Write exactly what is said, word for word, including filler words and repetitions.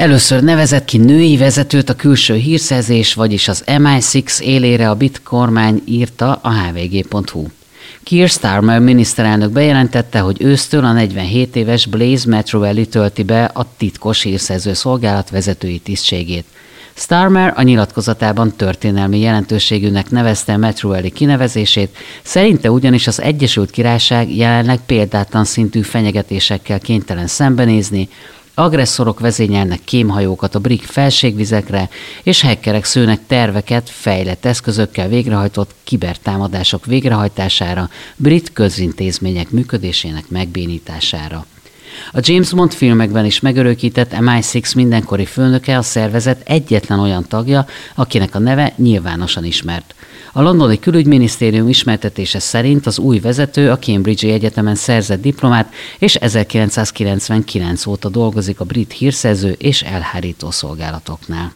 Először nevezett ki női vezetőt a külső hírszerzés, vagyis az em i hat élére a brit kormány, írta a há vé gé pont hú. Keir Starmer miniszterelnök bejelentette, hogy ősztől a negyvenhét éves Blaise Matroeli tölti be a titkos hírszerző szolgálat vezetői tisztségét. Starmer a nyilatkozatában történelmi jelentőségűnek nevezte Matroeli kinevezését, szerinte ugyanis az Egyesült Királyság jelenleg példátlan szintű fenyegetésekkel kénytelen szembenézni, agresszorok vezényelnek kémhajókat a brit felségvizekre, és hackerek szőnek terveket fejlett eszközökkel végrehajtott kibertámadások végrehajtására, brit közintézmények működésének megbénítására. A James Bond filmekben is megörökített em i hat mindenkori főnöke a szervezet egyetlen olyan tagja, akinek a neve nyilvánosan ismert. A londoni külügyminisztérium ismertetése szerint az új vezető a Cambridge-i Egyetemen szerzett diplomát, és ezerkilencszázkilencvenkilenc óta dolgozik a brit hírszerző és elhárító szolgálatoknál.